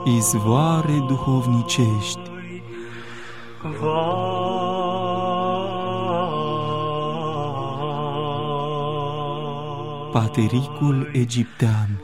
izvoare duhovnicești. Patericul egiptean.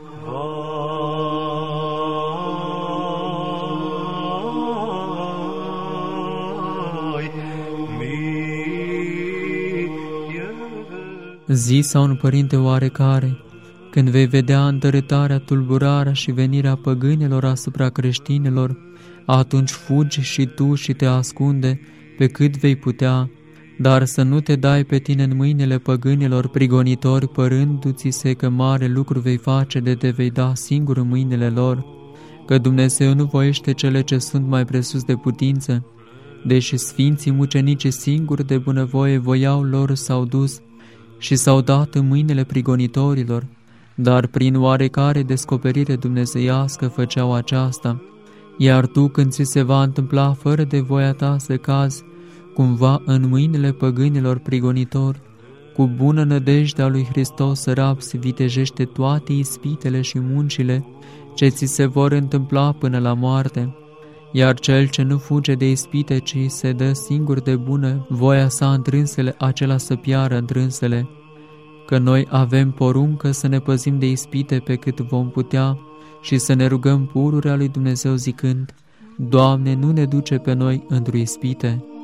Zisa un părinte oarecare, când vei vedea întărâtarea, tulburarea și venirea păgânilor asupra creștinilor, atunci fugi și tu și te ascunde pe cât vei putea, dar să nu te dai pe tine în mâinile păgânilor prigonitori, părându-ți se că mare lucru vei face de te vei da singur în mâinile lor, că Dumnezeu nu voiește cele ce sunt mai presus de putință, deși sfinții mucenici singuri de bunăvoie voiau lor s-au dus și s-au dat în mâinile prigonitorilor, dar prin oarecare descoperire dumnezeiască făceau aceasta, iar tu, când ți se va întâmpla fără de voia ta să cazi cumva în mâinile păgânilor prigonitori, cu bună nădejde a lui Hristos să rabzi vitejește toate ispitele și muncile ce ți se vor întâmpla până la moarte, iar cel ce nu fuge de ispite, ci se dă singur de bună voia sa întrânsele, acela să piară întrânsele, că noi avem poruncă să ne păzim de ispite pe cât vom putea și să ne rugăm pururea lui Dumnezeu zicând: Doamne, nu ne duce pe noi într-o ispite.